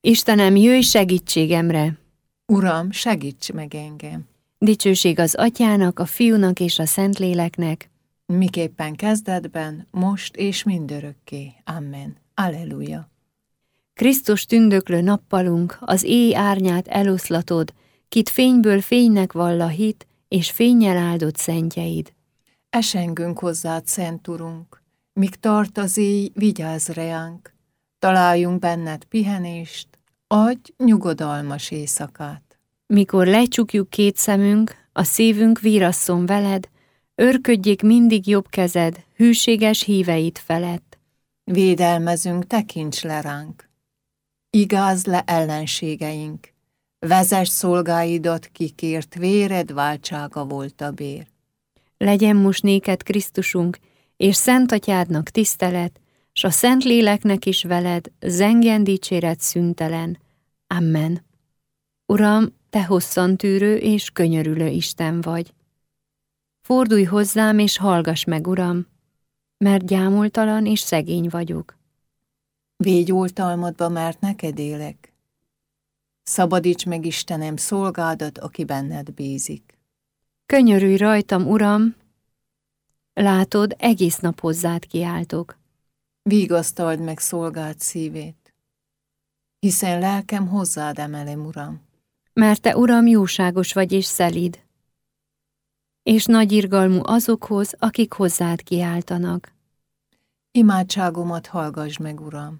Istenem, jöjj segítségemre! Uram, segíts meg engem! Dicsőség az Atyának, a Fiúnak és a Szentléleknek, miképpen kezdetben, most és mindörökké. Amen. Alleluja! Krisztus tündöklő nappalunk, az éj árnyát eloszlatod, kit fényből fénynek vall a hit, és fénnyel áldott szentjeid. Esengünk hozzád, Szent Urunk, míg tart az éj, vigyázz reánk, találjunk benned pihenést, adj nyugodalmas éjszakát. Mikor lecsukjuk két szemünk, a szívünk vírasszon veled, őrködjék mindig jobb kezed, hűséges híveid felett. Védelmezünk, tekints le ránk, igázd le ellenségeink, vezess szolgáidat, kikért véred váltsága volt a bér. Legyen most néked Krisztusunk, és Szent Atyádnak tisztelet, s a Szentléleknek is veled zengjen dicséret szüntelen. Amen. Uram, te hosszantűrő és könyörülő Isten vagy. Fordulj hozzám és hallgass meg, Uram, mert gyámoltalan és szegény vagyok. Végy oltalmadba, mert neked élek. Szabadíts meg, Istenem, szolgádat, aki benned bízik. Könyörülj rajtam, Uram, látod, egész nap hozzád kiáltok. Vigasztald meg szolgád szívét, hiszen lelkem hozzád emelem, Uram. Mert te, Uram, jóságos vagy és szelíd, és nagy irgalmú azokhoz, akik hozzád kiáltanak. Imádságomat hallgass meg, Uram.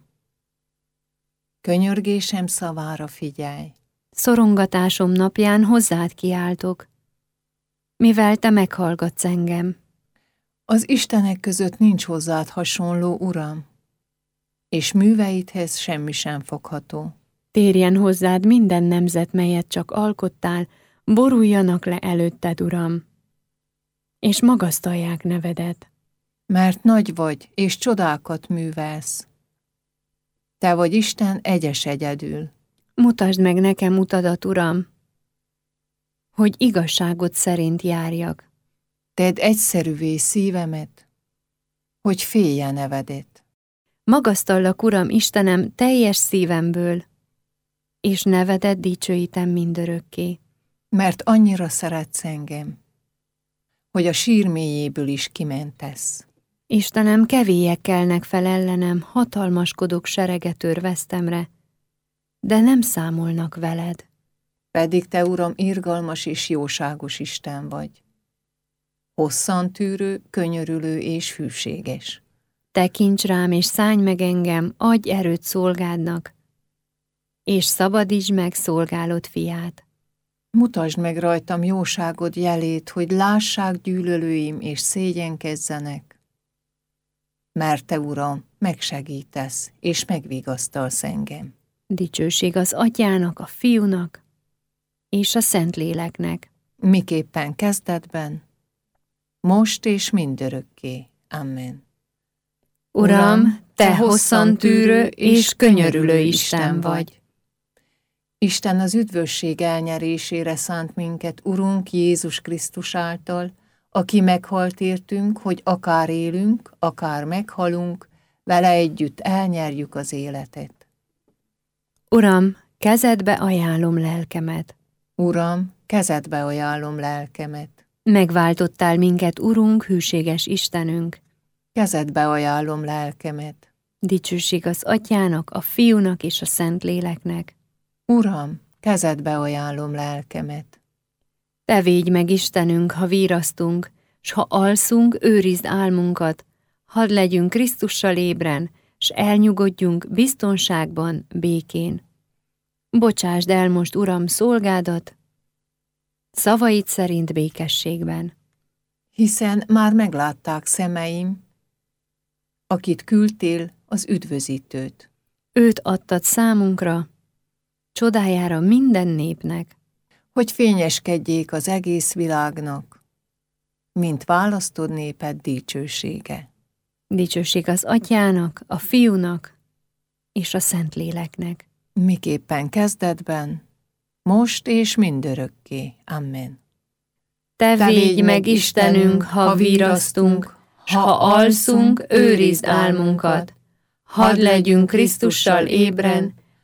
Könyörgésem szavára figyelj. Szorongatásom napján hozzád kiáltok, mivel te meghallgatsz engem. Az istenek között nincs hozzád hasonló, Uram, és műveidhez semmi sem fogható. Térjen hozzád minden nemzet, melyet csak alkottál, boruljanak le előtted, Uram, és magasztalják nevedet. Mert nagy vagy, és csodákat művelsz. Te vagy Isten egyes egyedül. Mutasd meg nekem utadat, Uram, hogy igazságod szerint járjak. Tedd egyszerűvé szívemet, hogy félje nevedet. Magasztallak, Uram, Istenem, teljes szívemből, és nevedet dicsőítem mindörökké. Mert annyira szeretsz engem, hogy a sír mélyéből is kimentesz. Istenem, kevélyek kelnek fel ellenem, hatalmaskodók sereget örvesztemre, de nem számolnak veled. Pedig te, Uram, irgalmas és jóságos Isten vagy. Hosszantűrő, könyörülő és hűséges. Tekints rám és szállj meg engem, adj erőt szolgádnak, és szabadítsd meg szolgálod fiát. Mutasd meg rajtam jóságod jelét, hogy lássák gyűlölőim és szégyenkezzenek. Mert te, Uram, megsegítesz és megvigasztalsz engem. Dicsőség az Atyának, a Fiúnak és a Szentléleknek. Miképpen kezdetben, most és mindörökké. Amen. Uram, te hosszantűrő és könyörülő Isten vagy. Isten az üdvösség elnyerésére szánt minket, Urunk Jézus Krisztus által, aki meghalt értünk, hogy akár élünk, akár meghalunk, vele együtt elnyerjük az életet. Uram, kezedbe ajánlom lelkemet. Uram, kezedbe ajánlom lelkemet. Megváltottál minket, Urunk, hűséges Istenünk. Kezedbe ajánlom lelkemet. Dicsőség az Atyának, a Fiúnak és a Szentléleknek. Uram, kezedbe ajánlom lelkemet. Te védj meg, Istenünk, ha virasztunk, s ha alszunk, őrizd álmunkat, hadd legyünk Krisztussal ébren, s elnyugodjunk biztonságban, békén. Bocsásd el most, Uram, szolgádat, szavaid szerint békességben. Hiszen már meglátták szemeim, akit küldtél, az üdvözítőt. Őt adtad számunkra, csodájára minden népnek, hogy fényeskedjék az egész világnak, mint választod néped dicsősége. Dicsőség az Atyának, a Fiúnak és a Szentléleknek. Miképpen kezdetben, most és mindörökké. Amen. Te védj meg, Istenünk, ha virasztunk, s ha alszunk, őrizd álmunkat. Hadd legyünk Krisztussal ébren,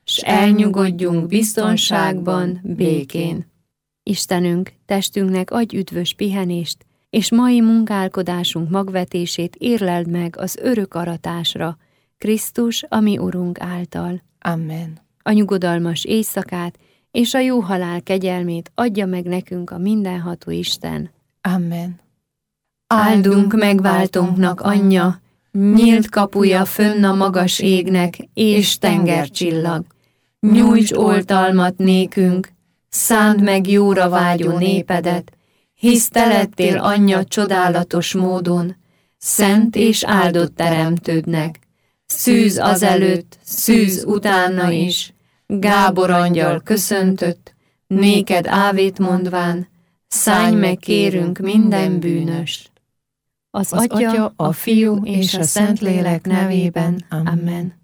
s elnyugodjunk biztonságban, békén. Istenünk, testünknek adj üdvös pihenést, és mai munkálkodásunk magvetését érleld meg az örök aratásra, Krisztus, a mi Urunk által. Amen. A nyugodalmas éjszakát és a jó halál kegyelmét adja meg nekünk a mindenható Isten. Amen. Áldunk megváltónknak anyja, nyílt kapuja fönn a magas égnek, és tengercsillag. Nyújts oltalmat nékünk, szánd meg jóra vágyó népedet, hisz te lettél anyja csodálatos módon, szent és áldott teremtődnek. Szűz azelőtt, szűz utána is, Gábor angyal köszöntött, néked ávét mondván, szállj meg kérünk minden bűnöst. Az Atya, a Fiú és a Szentlélek nevében. Amen.